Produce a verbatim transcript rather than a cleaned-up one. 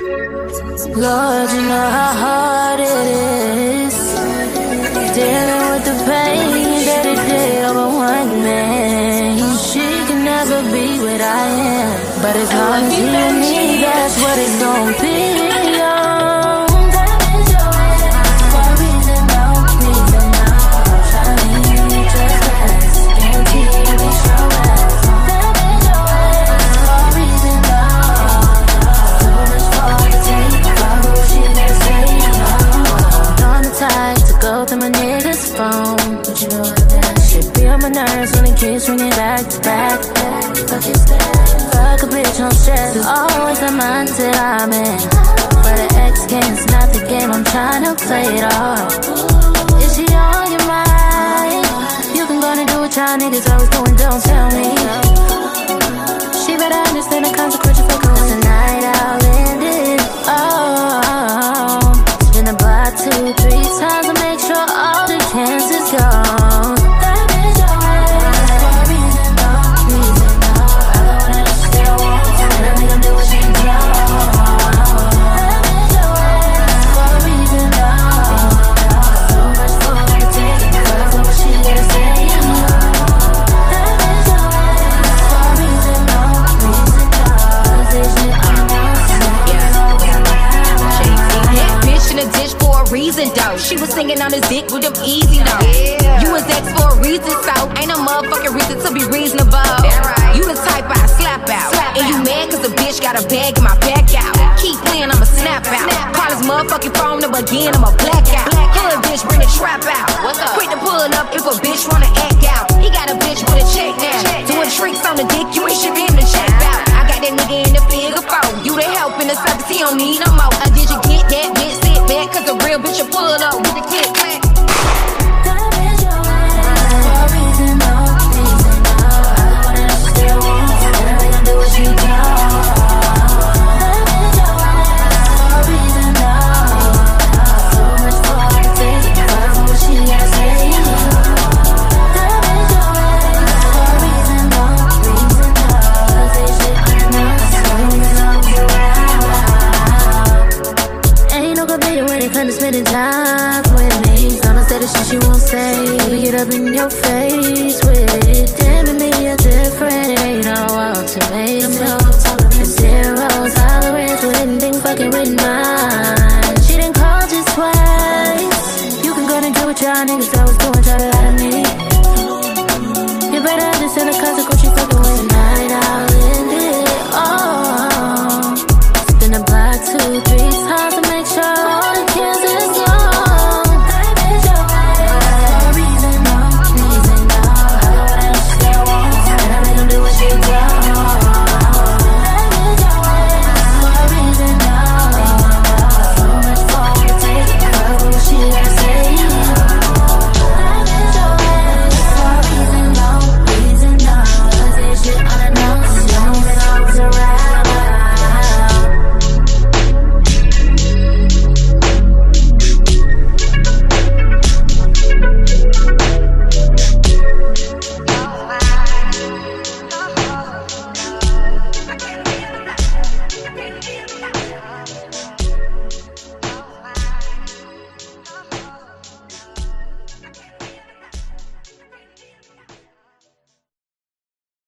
Lord, you know how hard it is dealing with the pain that it did over one man. She can never be what I am, but as long as you and me, that's what it's gonna be. Nerves when the kids ringing back to back. Fuck a bitch, no stress. It's always the mindset I'm in. But the X game's not the game, I'm trying to play it off. Is she on your mind? You can go and do what y'all niggas always doing, don't tell me. She better understand the consequences for going the night out and it. Oh, spin the block two, three times to make sure all the cancer's gone. She was singing on his dick with them easy though. Yeah. You was ex for a reason, so ain't no motherfucking reason to be reasonable. Right. You the type I slap out. Slap and out. You mad cause the bitch got a bag in my back out. Keep playing, I'ma snap out. Snap Call his motherfucking phone up again, I'ma black out. Black Hood bitch, bring the trap out. What's up? Quick to pull up if a bitch wanna act out. He got a bitch with a check now. Check Doing now. Tricks on the dick, you ain't shit him to check out. I got that nigga in the figure four. You the help in the service, he don't need no more. Uh, did you get that bitch? Sit back, cause a real bitch will pull up with the click clack. Spending time with me. Someone said the shit she won't say. Baby, get up in your face with it. Damn, to me you're different. It ain't no ultimatum. The zeros, tolerance with anything fucking with mine. She didn't call just twice. You can go and do what y'all niggas always doing, try to lie to me. You better understand the consequence you fucking with. Night out in it. Oh, spin the block two, three times to make sure all the kids